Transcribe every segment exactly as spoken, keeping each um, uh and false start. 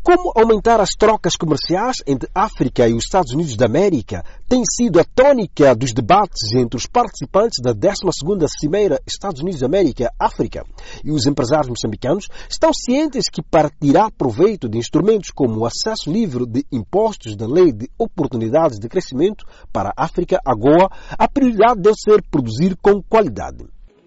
Como aumentar as trocas comerciais entre África e os Estados Unidos da América tem sido a tônica dos debates entre os participantes da décima segunda Cimeira Estados Unidos da América-África. E os empresários moçambicanos estão cientes que, para tirar proveito de instrumentos como o acesso livre de impostos da Lei de Oportunidades de Crescimento para a África, AGOA, a prioridade deve ser produzir com qualidade.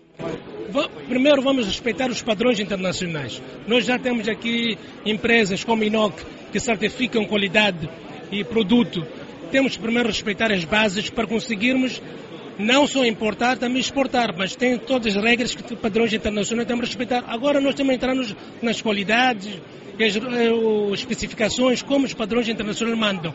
Primeiro vamos respeitar os padrões internacionais. Nós já temos aqui empresas como I N O C que certificam qualidade e produto. Temos que primeiro respeitar as bases para conseguirmos não só importar, também exportar, mas tem todas as regras que padrões internacionais temos que respeitar. Agora nós temos que entrar nos, nas qualidades, as, as especificações, como os padrões internacionais mandam.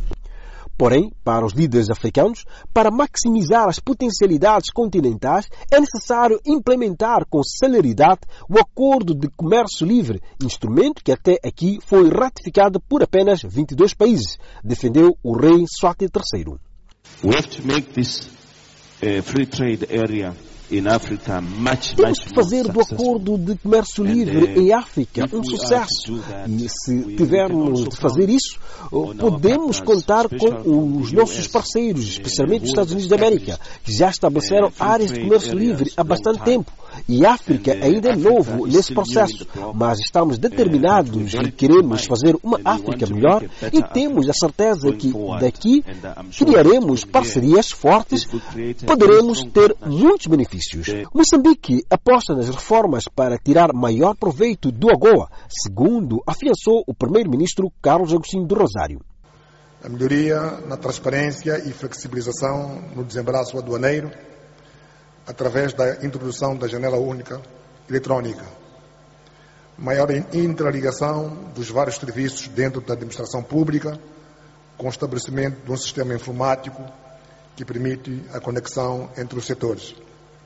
Porém, para os líderes africanos, para maximizar as potencialidades continentais, é necessário implementar com celeridade o Acordo de Comércio Livre, instrumento que até aqui foi ratificado por apenas vinte e dois países, defendeu o rei Swati terceiro. We have to make this uh, free trade area in Africa much, Temos much que fazer do Acordo de Comércio Livre em África um sucesso. E se tivermos de fazer isso, podemos contar com os nossos parceiros, especialmente os Estados Unidos da América, que já estabeleceram áreas de comércio livre há bastante tempo. E a África ainda é novo nesse processo, mas estamos determinados e queremos fazer uma África melhor e temos a certeza que daqui criaremos parcerias fortes, poderemos ter muitos benefícios. Moçambique aposta nas reformas para tirar maior proveito do AGOA, segundo afiançou o primeiro-ministro Carlos Agostinho do Rosário. A melhoria na transparência e flexibilização no desembaraço aduaneiro, através da introdução da janela única eletrónica, maior interligação dos vários serviços dentro da administração pública, com o estabelecimento de um sistema informático que permite a conexão entre os setores,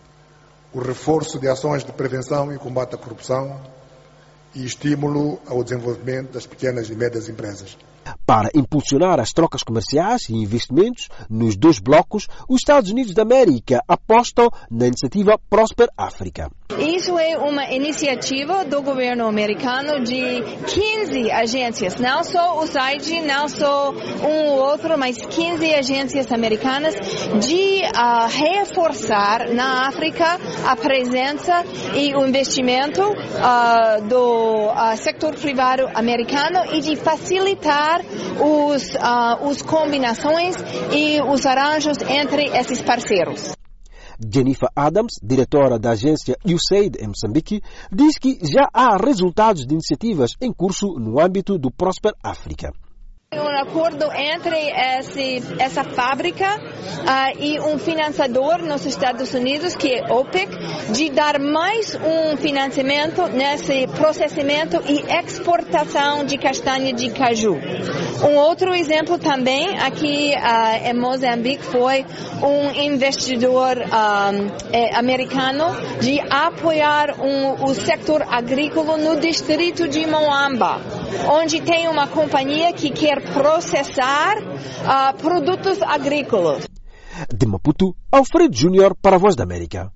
o reforço de ações de prevenção e combate à corrupção e estímulo ao desenvolvimento das pequenas e médias empresas. Para impulsionar as trocas comerciais e investimentos nos dois blocos, os Estados Unidos da América apostam na iniciativa Prosper África. Isso é uma iniciativa do governo americano de quinze agências, não só o S A I D, não só um ou outro, mas quinze agências americanas de uh, reforçar na África a presença e o investimento uh, do uh, setor privado americano e de facilitar os, uh, os combinações e os arranjos entre esses parceiros. Jennifer Adams, diretora da agência U S A I D em Moçambique, diz que já há resultados de iniciativas em curso no âmbito do Prosper África. Um acordo entre esse, essa fábrica uh, e um financiador nos Estados Unidos, que é OPEC, de dar mais um financiamento nesse processamento e exportação de castanha de caju. Um outro exemplo também aqui uh, em Moçambique foi um investidor um, é, americano de apoiar um, o setor agrícola no distrito de Moamba, onde tem uma companhia que quer processar uh, produtos agrícolas. De Maputo, Alfredo Júnior para a Voz da América.